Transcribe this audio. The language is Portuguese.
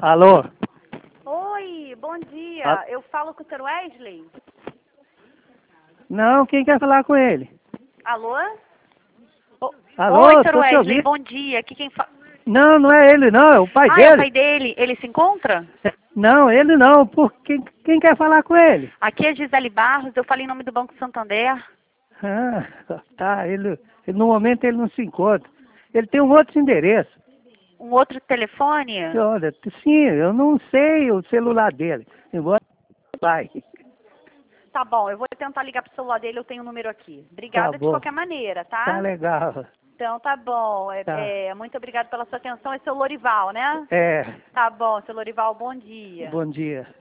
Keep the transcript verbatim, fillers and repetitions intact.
Alô? Oi, bom dia. Ah. Eu falo com o senhor Wesley? Não, quem quer falar com ele? Alô? O- Alô, Oi, tô senhor te Wesley, ouvindo. bom dia. Aqui quem fala... Não, não é ele não, é o pai Ah, dele. é o pai dele. Ele se encontra? Não, ele não, por quem, quem quer falar com ele? Aqui é Gisele Barros, eu falei em nome do Banco Santander. Ah, tá, ele, ele- no momento ele não se encontra. Ele tem um outro endereço. Um outro telefone? Olha, sim, eu não sei o celular dele. Embora pai. Tá bom, eu vou tentar ligar pro celular dele, eu tenho o número aqui. Tá Obrigada de bom. qualquer maneira, tá? Tá legal. Então tá bom. É, Tá. é, muito obrigada pela sua atenção. Esse é o Lorival, né? É, Tá bom, seu Lorival, bom dia. bom dia.